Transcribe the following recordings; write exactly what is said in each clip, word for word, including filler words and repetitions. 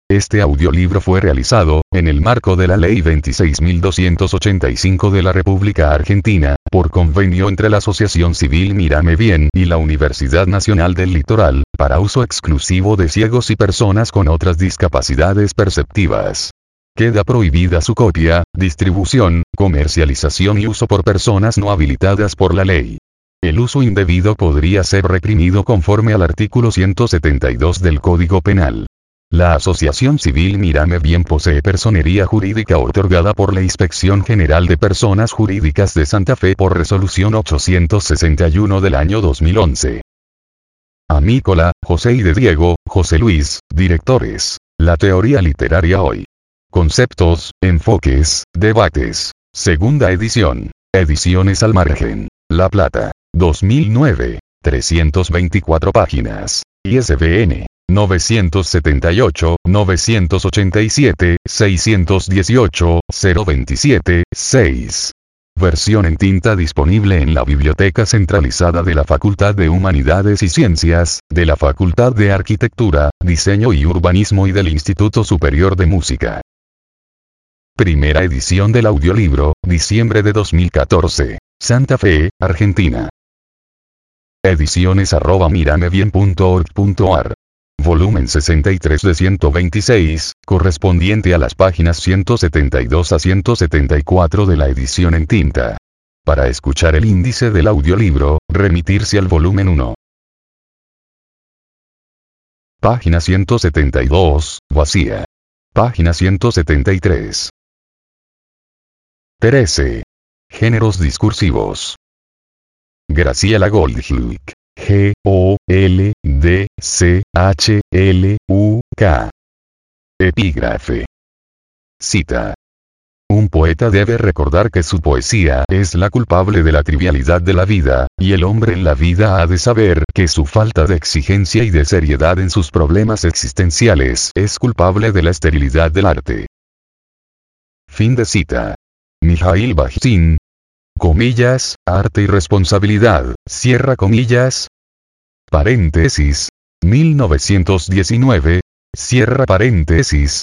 Este audiolibro fue realizado, en el marco de la Ley veintiséis mil doscientos ochenta y cinco de la República Argentina, por convenio entre la Asociación Civil Mírame Bien y la Universidad Nacional del Litoral, para uso exclusivo de ciegos y personas con otras discapacidades perceptivas. Queda prohibida su copia, distribución, comercialización y uso por personas no habilitadas por la ley. El uso indebido podría ser reprimido conforme al artículo ciento setenta y dos del Código Penal. La Asociación Civil Mírame Bien posee personería jurídica otorgada por la Inspección General de Personas Jurídicas de Santa Fe por resolución ochocientos sesenta y uno del año dos mil once. Amícola, José y de Diego, José Luis, directores. La teoría literaria hoy. Conceptos, enfoques, debates. Segunda edición. Ediciones al margen. La Plata. dos mil nueve. trescientas veinticuatro páginas. I S B N. novecientos setenta y ocho, novecientos ochenta y siete, seiscientos dieciocho, cero veintisiete, seis. Versión en tinta disponible en la Biblioteca Centralizada de la Facultad de Humanidades y Ciencias, de la Facultad de Arquitectura, Diseño y Urbanismo y del Instituto Superior de Música. Primera edición del audiolibro, diciembre de dos mil catorce. Santa Fe, Argentina. Ediciones arroba miramebien punto org punto ar. Volumen sesenta y tres de ciento veintiséis, correspondiente a las páginas ciento setenta y dos a ciento setenta y cuatro de la edición en tinta. Para escuchar el índice del audiolibro, remitirse al volumen uno. Página ciento setenta y dos, vacía. Página ciento setenta y tres. Perece. Géneros discursivos. Graciela Goldschluck. G, O, L, D, C, H, L, U, K. Epígrafe. Cita. Un poeta debe recordar que su poesía es la culpable de la trivialidad de la vida, y el hombre en la vida ha de saber que su falta de exigencia y de seriedad en sus problemas existenciales es culpable de la esterilidad del arte. Fin de cita. Mijail Bajtín. Comillas, arte y responsabilidad, cierra comillas. Paréntesis. mil novecientos diecinueve, cierra paréntesis.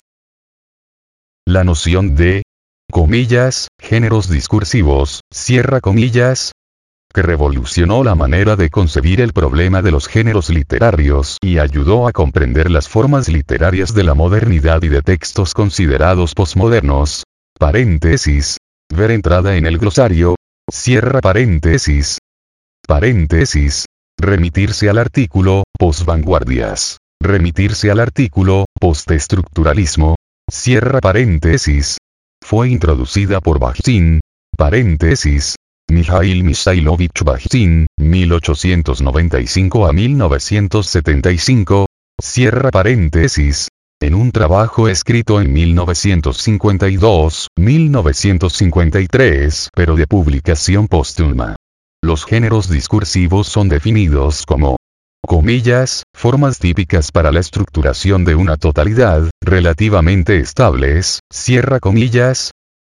La noción de, comillas, géneros discursivos, cierra comillas, que revolucionó la manera de concebir el problema de los géneros literarios y ayudó a comprender las formas literarias de la modernidad y de textos considerados posmodernos. Paréntesis. Ver entrada en el glosario. Cierra paréntesis. Paréntesis. Remitirse al artículo, posvanguardias. Remitirse al artículo, postestructuralismo. Cierra paréntesis. Fue introducida por Bajtín. Paréntesis. Mijail Mikhailovich Bajtín, mil ochocientos noventa y cinco a mil novecientos setenta y cinco. Cierra paréntesis. En un trabajo escrito en mil novecientos cincuenta y dos, mil novecientos cincuenta y tres, pero de publicación póstuma. Los géneros discursivos son definidos como, comillas, formas típicas para la estructuración de una totalidad, relativamente estables, cierra comillas.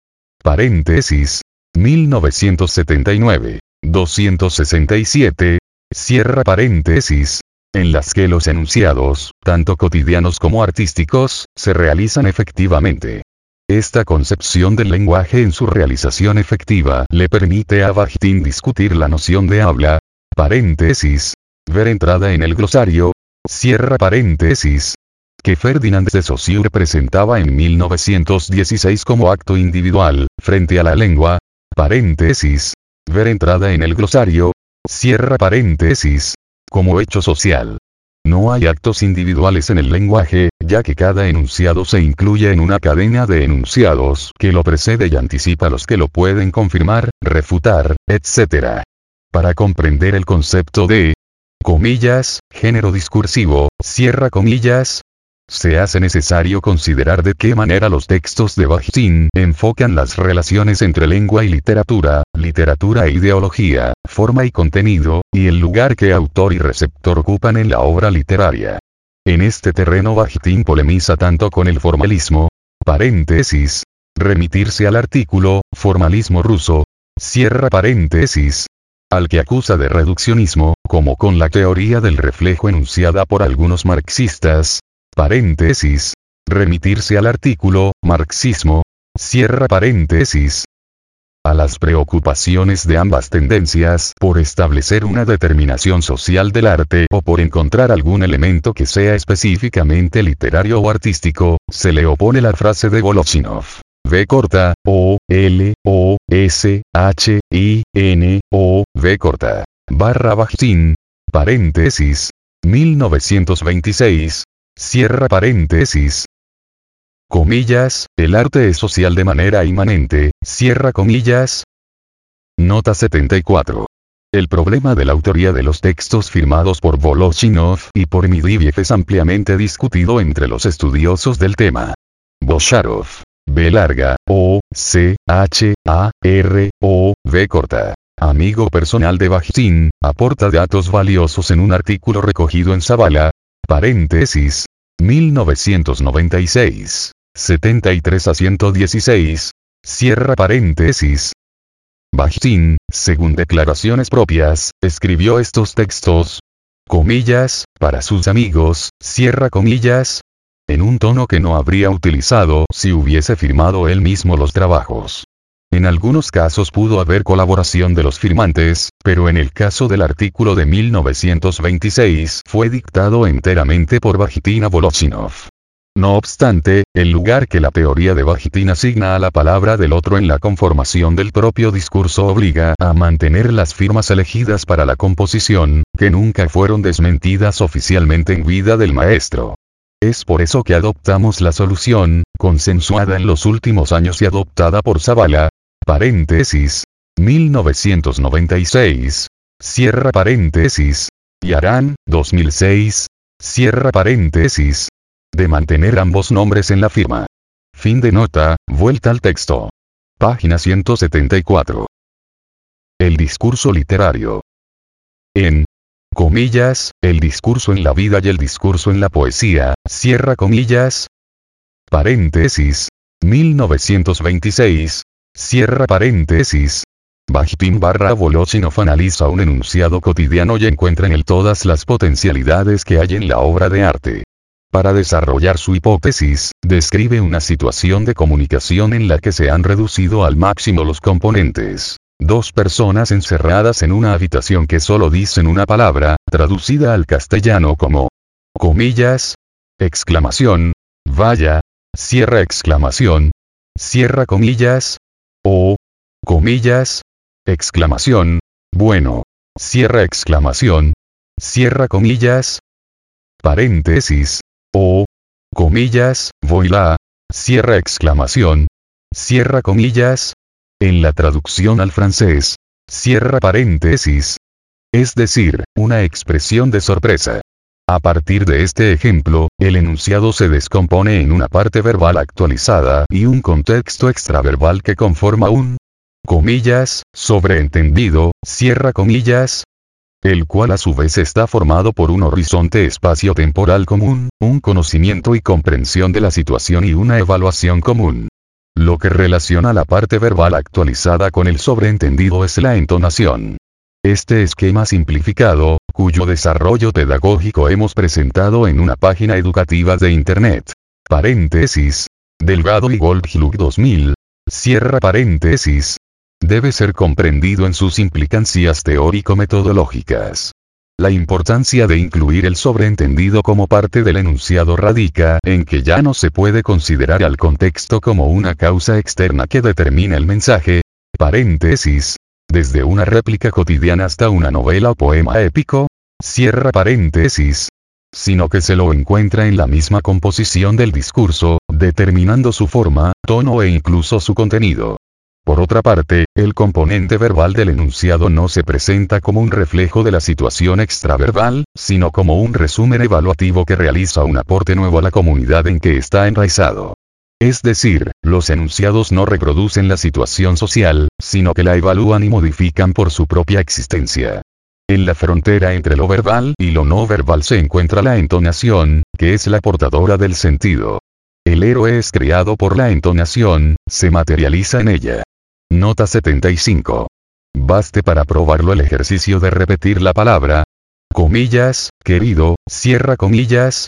Paréntesis. mil novecientos setenta y nueve, doscientos sesenta y siete, cierra paréntesis. En las que los enunciados, tanto cotidianos como artísticos, se realizan efectivamente. Esta concepción del lenguaje en su realización efectiva le permite a Bajtín discutir la noción de habla, paréntesis, ver entrada en el glosario, cierra paréntesis, que Ferdinand de Saussure presentaba en mil novecientos dieciséis como acto individual, frente a la lengua, paréntesis, ver entrada en el glosario, cierra paréntesis, como hecho social. No hay actos individuales en el lenguaje, ya que cada enunciado se incluye en una cadena de enunciados que lo precede y anticipa los que lo pueden confirmar, refutar, etcétera. Para comprender el concepto de, comillas, género discursivo, cierra comillas, se hace necesario considerar de qué manera los textos de Bajtín enfocan las relaciones entre lengua y literatura, literatura e ideología, forma y contenido, y el lugar que autor y receptor ocupan en la obra literaria. En este terreno Bajtín polemiza tanto con el formalismo, paréntesis, remitirse al artículo, formalismo ruso, cierra paréntesis, al que acusa de reduccionismo, como con la teoría del reflejo enunciada por algunos marxistas, paréntesis, Remitirse al artículo, marxismo, cierra paréntesis. A las preocupaciones de ambas tendencias por establecer una determinación social del arte o por encontrar algún elemento que sea específicamente literario o artístico, se le opone la frase de Voloshinov. V corta, O, L, O, S, H, I, N, O, V corta, barra Bakhtin, paréntesis, mil novecientos veintiséis, cierra paréntesis. Comillas, el arte es social de manera inmanente, cierra comillas. Nota setenta y cuatro. El problema de la autoría de los textos firmados por Voloshinov y por Medvedev es ampliamente discutido entre los estudiosos del tema. Bosharov, B larga, O, C, H, A, R, O, V corta, amigo personal de Bakhtin, aporta datos valiosos en un artículo recogido en Zavala, paréntesis, mil novecientos noventa y seis, setenta y tres a ciento dieciséis, cierra paréntesis. Bakhtin, según declaraciones propias, escribió estos textos, comillas, para sus amigos, cierra comillas, en un tono que no habría utilizado si hubiese firmado él mismo los trabajos. En algunos casos pudo haber colaboración de los firmantes, pero en el caso del artículo de mil novecientos veintiséis fue dictado enteramente por Bakhtin a Voloshinov. No obstante, el lugar que la teoría de Bakhtin asigna a la palabra del otro en la conformación del propio discurso obliga a mantener las firmas elegidas para la composición, que nunca fueron desmentidas oficialmente en vida del maestro. Es por eso que adoptamos la solución, consensuada en los últimos años y adoptada por Zavala, paréntesis, mil novecientos noventa y seis, cierra paréntesis, y Arán, dos mil seis, cierra paréntesis, de mantener ambos nombres en la firma. Fin de nota, vuelta al texto. Página ciento setenta y cuatro. El discurso literario. En comillas, el discurso en la vida y el discurso en la poesía, cierra comillas, paréntesis, mil novecientos veintiséis, cierra paréntesis. Bakhtin barra Voloshinov analiza un enunciado cotidiano y encuentra en él todas las potencialidades que hay en la obra de arte. Para desarrollar su hipótesis, describe una situación de comunicación en la que se han reducido al máximo los componentes. Dos personas encerradas en una habitación que solo dicen una palabra, traducida al castellano como comillas, exclamación, vaya, cierra exclamación, cierra comillas, o comillas, exclamación, bueno, cierra exclamación, cierra comillas, paréntesis, o comillas, voilà, cierra exclamación, cierra comillas. En la traducción al francés, cierra paréntesis. Es decir, una expresión de sorpresa. A partir de este ejemplo, el enunciado se descompone en una parte verbal actualizada y un contexto extraverbal que conforma un comillas, sobreentendido, cierra comillas, el cual a su vez está formado por un horizonte espacio-temporal común, un conocimiento y comprensión de la situación y una evaluación común. Lo que relaciona la parte verbal actualizada con el sobreentendido es la entonación. Este esquema simplificado, cuyo desarrollo pedagógico hemos presentado en una página educativa de Internet. Paréntesis. Delgado y Goldschluck dos mil. Cierra paréntesis. Debe ser comprendido en sus implicancias teórico-metodológicas. La importancia de incluir el sobreentendido como parte del enunciado radica en que ya no se puede considerar al contexto como una causa externa que determina el mensaje, paréntesis, desde una réplica cotidiana hasta una novela o poema épico, cierra paréntesis, sino que se lo encuentra en la misma composición del discurso, determinando su forma, tono e incluso su contenido. Por otra parte, el componente verbal del enunciado no se presenta como un reflejo de la situación extraverbal, sino como un resumen evaluativo que realiza un aporte nuevo a la comunidad en que está enraizado. Es decir, los enunciados no reproducen la situación social, sino que la evalúan y modifican por su propia existencia. En la frontera entre lo verbal y lo no verbal se encuentra la entonación, que es la portadora del sentido. El héroe es creado por la entonación, se materializa en ella. Nota setenta y cinco. Baste para probarlo el ejercicio de repetir la palabra, comillas, querido, cierra comillas,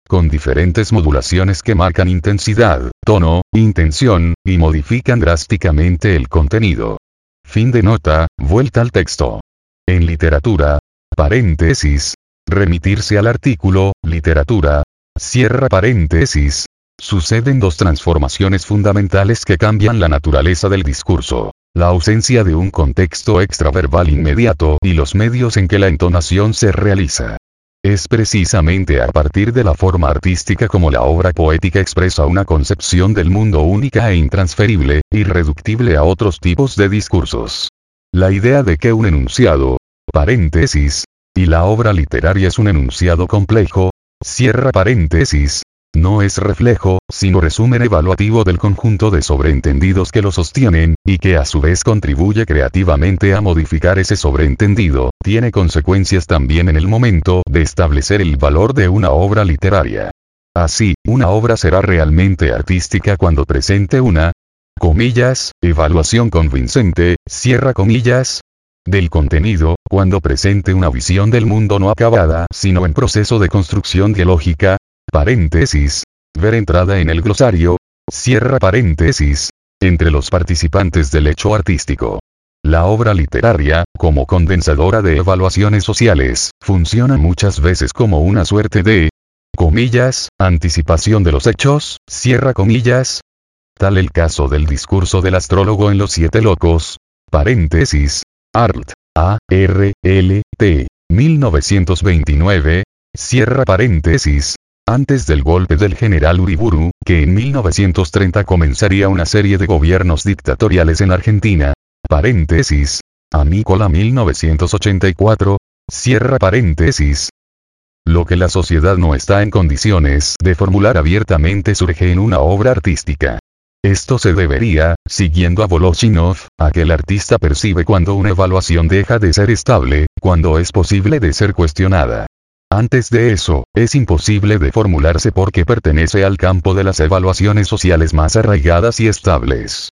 con diferentes modulaciones que marcan intensidad, tono, intención, y modifican drásticamente el contenido. Fin de nota, vuelta al texto. En literatura, paréntesis, remitirse al artículo, literatura, cierra paréntesis, suceden dos transformaciones fundamentales que cambian la naturaleza del discurso. La ausencia de un contexto extraverbal inmediato y los medios en que la entonación se realiza. Es precisamente a partir de la forma artística como la obra poética expresa una concepción del mundo única e intransferible, irreductible a otros tipos de discursos. La idea de que un enunciado, paréntesis, y la obra literaria es un enunciado complejo, cierra paréntesis, no es reflejo, sino resumen evaluativo del conjunto de sobreentendidos que lo sostienen, y que a su vez contribuye creativamente a modificar ese sobreentendido, tiene consecuencias también en el momento de establecer el valor de una obra literaria. Así, una obra será realmente artística cuando presente una, comillas, evaluación convincente, cierra comillas, del contenido, cuando presente una visión del mundo no acabada, sino en proceso de construcción dialógica, paréntesis, ver entrada en el glosario, cierra paréntesis, entre los participantes del hecho artístico. La obra literaria, como condensadora de evaluaciones sociales, funciona muchas veces como una suerte de, comillas, anticipación de los hechos, cierra comillas. Tal el caso del discurso del astrólogo en Los Siete Locos, paréntesis, Art, A, R, L, T, mil novecientos veintinueve, cierra paréntesis, antes del golpe del general Uriburu, que en mil novecientos treinta comenzaría una serie de gobiernos dictatoriales en Argentina, paréntesis, Amícola mil novecientos ochenta y cuatro, cierra paréntesis. Lo que la sociedad no está en condiciones de formular abiertamente surge en una obra artística. Esto se debería, siguiendo a Voloshinov, a que el artista percibe cuando una evaluación deja de ser estable, cuando es posible de ser cuestionada. Antes de eso, es imposible de formularse porque pertenece al campo de las evaluaciones sociales más arraigadas y estables.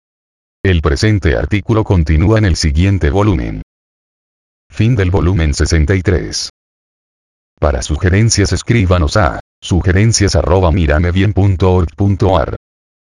El presente artículo continúa en el siguiente volumen. Fin del volumen sesenta y tres. Para sugerencias escríbanos a sugerencias arroba miramebien punto org punto ar.